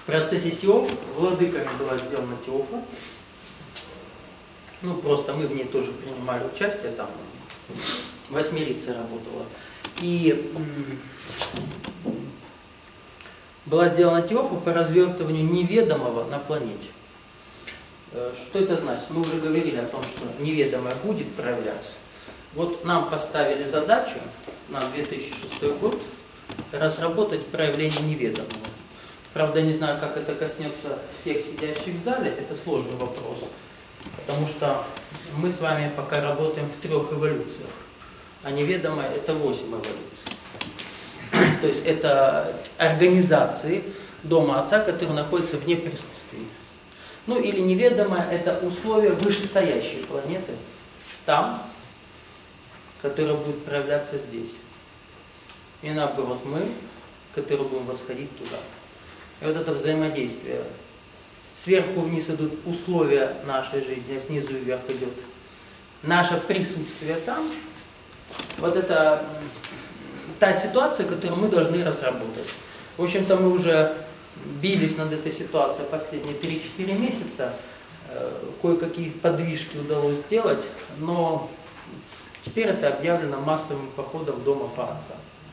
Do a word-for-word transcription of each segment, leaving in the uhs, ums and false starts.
процессе Теоф владыками была сделана Теофа. Ну, просто мы в ней тоже принимали участие, там восьмилица работала. И была сделана Теофа по развертыванию неведомого на планете. Что это значит? Мы уже говорили о том, что неведомое будет проявляться. Вот нам поставили задачу на две тысячи шестой год разработать проявление неведомого. Правда, не знаю, как это коснется всех сидящих в зале, это сложный вопрос. Потому что мы с вами пока работаем в трех эволюциях, а неведомое это восемь эволюций. То есть это организации дома Отца, которые находятся вне присутствия. Ну или неведомое это условия вышестоящей планеты, там, которая будет проявляться здесь. И наоборот мы, которые будем восходить туда. И вот это взаимодействие. Сверху вниз идут условия нашей жизни, а снизу вверх идет наше присутствие там. Вот это та ситуация, которую мы должны разработать. В общем-то, мы уже бились над этой ситуацией последние три-четыре месяца. Кое-какие подвижки удалось сделать, но теперь это объявлено массовым походом в Дом Отца.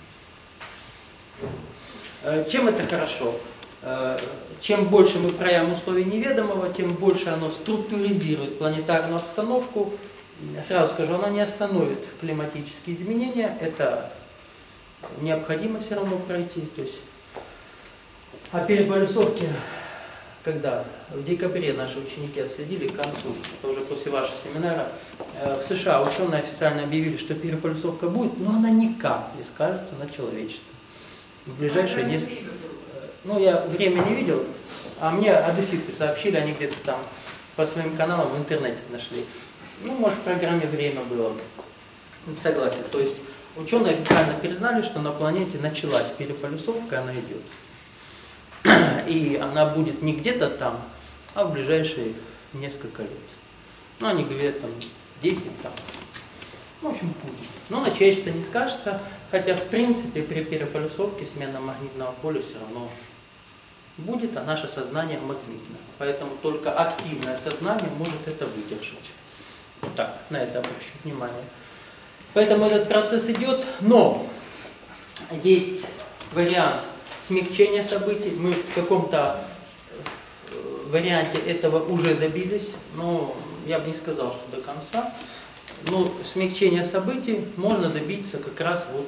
Чем это хорошо? Чем больше мы проявим условий неведомого, тем больше оно структуризирует планетарную обстановку. Сразу скажу, оно не остановит климатические изменения, это необходимо все равно пройти. То есть, а переполюсовки, когда в декабре наши ученики отследили к концу, это уже после вашего семинара, в США ученые официально объявили, что переполюсовка будет, но она никак не скажется на человечестве. В ближайшие несколько... Ну, я время не видел, а мне одесситы сообщили, они где-то там по своим каналам в интернете нашли. Ну, может, в программе время было. Согласен. То есть ученые официально признали, что на планете началась переполюсовка, она идет. И она будет не где-то там, а в ближайшие несколько лет. Ну, они говорят, там, десять там. В общем, будет. Но на человечество не скажется, хотя, в принципе, при переполюсовке смена магнитного поля все равно будет, а наше сознание магнитно. Поэтому только активное сознание может это выдержать. Вот так, на это обращу внимание. Поэтому этот процесс идет, но есть вариант смягчения событий. Мы в каком-то варианте этого уже добились, но я бы не сказал, что до конца. Но смягчение событий можно добиться как раз вот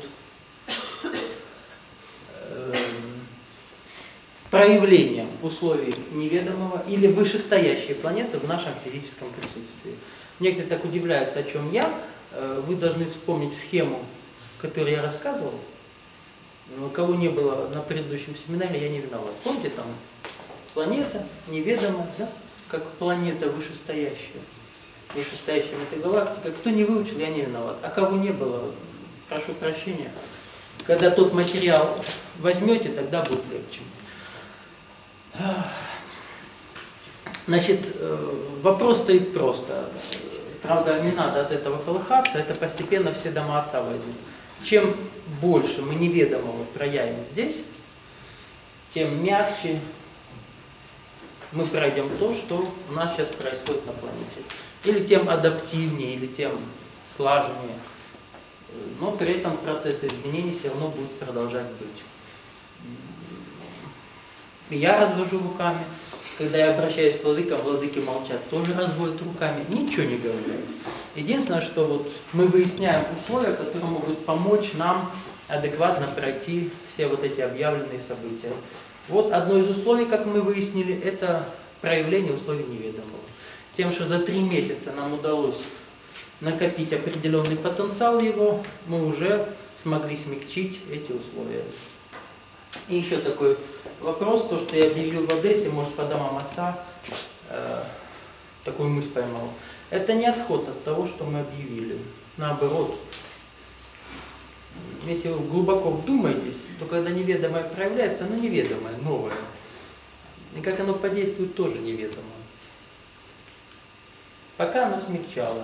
э, проявлением условий неведомого или вышестоящей планеты в нашем физическом присутствии. Некоторые так удивляются, о чем я. Э, вы должны вспомнить схему, которую я рассказывал. У кого не было на предыдущем семинаре, я не виноват. Помните, там планета неведомая, да? Как планета вышестоящая. Вышестоящая метагалактика. Кто не выучил, я не виноват. А кого не было, прошу прощения. Когда тот материал возьмете, тогда будет легче. Значит, вопрос стоит просто. Правда, не надо от этого колыхаться, это постепенно все дома Отца войдут. Чем больше мы неведомого проявим здесь, тем мягче мы пройдем то, что у нас сейчас происходит на планете. Или тем адаптивнее, или тем слаженнее. Но при этом процессы изменений все равно будут продолжать быть. И я развожу руками. Когда я обращаюсь к владыкам, владыки молчат, тоже разводят руками, ничего не говорят. Единственное, что вот мы выясняем условия, которые могут помочь нам адекватно пройти все вот эти объявленные события. Вот одно из условий, как мы выяснили, это проявление условий неведомого. Тем, что за три месяца нам удалось накопить определенный потенциал его, мы уже смогли смягчить эти условия. И еще такой вопрос, то, что я объявил в Одессе, может, по домам Отца, э, такую мысль поймал. Это не отход от того, что мы объявили. Наоборот. Если вы глубоко вдумаетесь, то когда неведомое проявляется, оно неведомое, новое. И как оно подействует, тоже неведомо. Пока оно смягчало.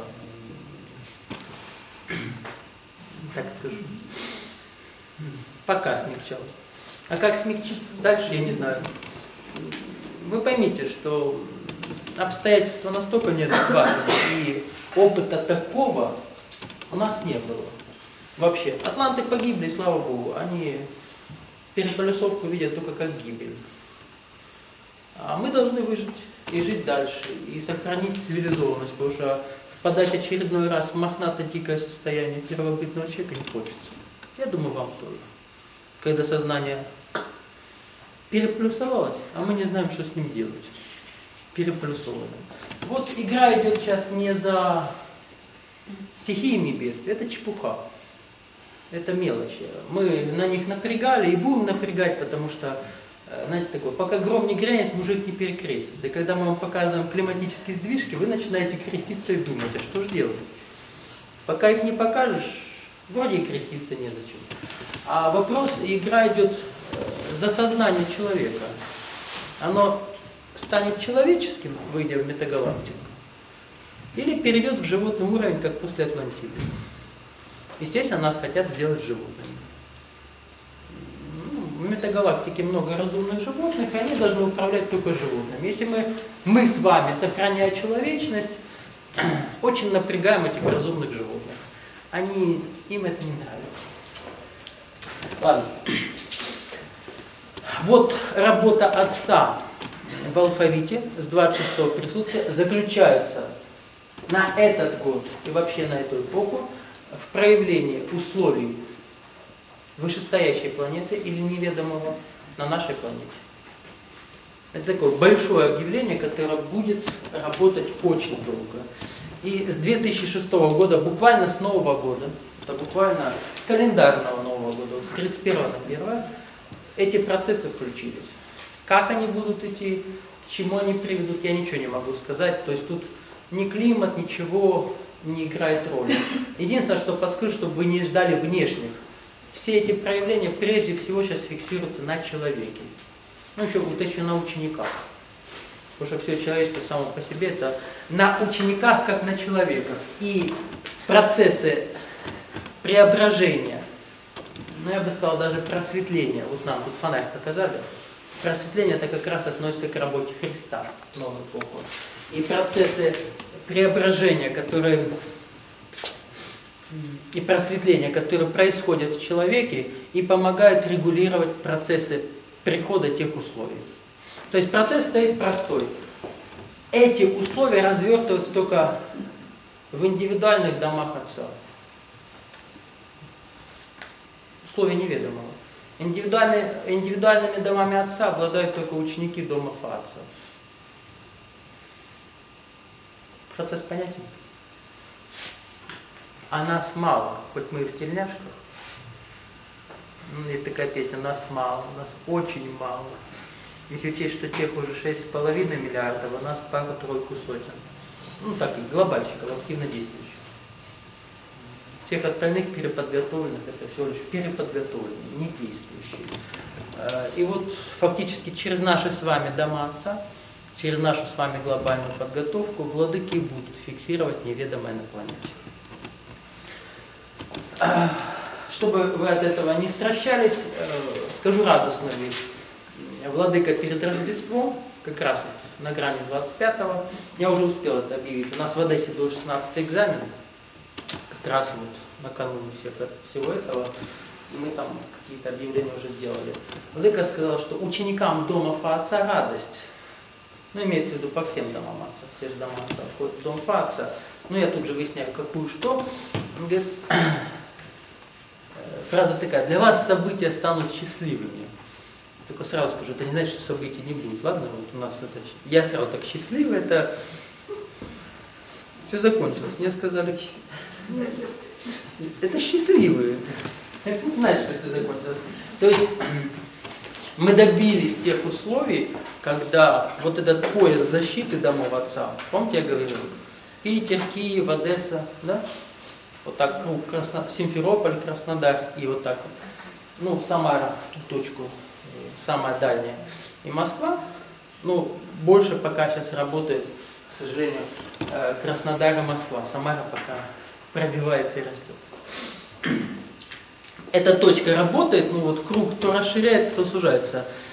Так скажу. Пока смягчало. А как смягчиться дальше, я не знаю. вы поймите, что обстоятельства настолько неадекватные, и опыта такого у нас не было. Вообще, атланты погибли, слава Богу, они переполюсовку видят только как гибель. А мы должны выжить и жить дальше, и сохранить цивилизованность, потому что впадать очередной раз в мохнато-дикое состояние первобытного человека не хочется. Я думаю, вам тоже. Когда сознание переплюсовалось, а мы не знаем, что с ним делать. Переплюсовано. Вот игра идет сейчас не за стихиями бедствия, это чепуха. Это мелочи. Мы на них напрягали и будем напрягать, потому что, знаете, такое, пока гром не грянет, мужик не перекрестится. И когда мы вам показываем климатические сдвижки, вы начинаете креститься и думать, а что же делать? Пока их не покажешь, вроде и креститься незачем. А вопрос, игра идет за сознание человека. Оно станет человеческим, выйдя в метагалактику, или перейдет в животный уровень, как после Атлантиды. Естественно, нас хотят сделать животными. В метагалактике много разумных животных, и они должны управлять только животными. Если мы, мы с вами, сохраняя человечность, очень напрягаем этих разумных животных, они, им это не нравится. Ладно. Вот работа отца в алфавите с двадцать шестого присутствия заключается на этот год и вообще на эту эпоху в проявлении условий вышестоящей планеты или неведомого на нашей планете. Это такое большое объявление, которое будет работать очень долго. И с две тысячи шестого года, буквально с Нового года, это буквально с календарного Нового года, с тридцать первого на первое, эти процессы включились. Как они будут идти, к чему они приведут, я ничего не могу сказать. То есть тут ни климат, ничего не играет роли. Единственное, что подскажу, чтобы вы не ждали внешних. Все эти проявления прежде всего сейчас фиксируются на человеке. Ну еще вот еще на учениках. Потому что все человечество само по себе это на учениках, как на человеках. И процессы преображения, ну я бы сказал даже просветления, вот нам тут фонарь показали, просветление это как раз относится к работе Христа в новую эпоху. И процессы преображения, которые и просветления, которые происходят в человеке и помогают регулировать процессы прихода тех условий. То есть процесс стоит простой. Эти условия развертываются только в индивидуальных домах Отца. Условия неведомого. Индивидуальными, индивидуальными домами Отца обладают только ученики дома Отца. Процесс понятен? А нас мало, хоть мы и в тельняшках. Есть такая песня, нас мало, нас очень мало. Если учесть, что тех уже шесть с половиной миллиардов, а нас пару-тройку сотен. Ну так и глобальщиков, активно действующих. Всех остальных переподготовленных, это всего лишь переподготовленные, не действующие. И вот фактически через наши с вами дома Отца, через нашу с вами глобальную подготовку, владыки будут фиксировать неведомое на планете. Чтобы вы от этого не стращались, скажу радостную вещь. Владыка перед Рождеством, как раз вот на грани двадцать пятого, я уже успел это объявить. У нас в Одессе был шестнадцатый экзамен, как раз вот накануне всего этого, и мы там какие-то объявления уже сделали. Владыка сказал, что ученикам дома Отца радость. Ну, имеется в виду по всем домам Отца, все же дома Отца входят в дом Отца. Ну, я тут же выясняю, какую что. Он говорит, фраза такая, для вас события станут счастливыми. Только сразу скажу, это не значит, что событий не будет. Ладно, вот у нас это... Я сразу так счастливый, это... Все закончилось. Мне сказали, это счастливые. Это не значит, что это закончилось. То есть мы добились тех условий, когда вот этот пояс защиты домов Отца, помните, я говорил, Питер, Киев, Одесса, да? Вот так круг, Красно... Симферополь, Краснодар и вот так вот. Ну, Самара, в ту точку, самая дальняя. И Москва, ну, больше пока сейчас работает, к сожалению, Краснодар и Москва. Самара пока пробивается и растет. Эта точка работает, ну вот круг то расширяется, то сужается.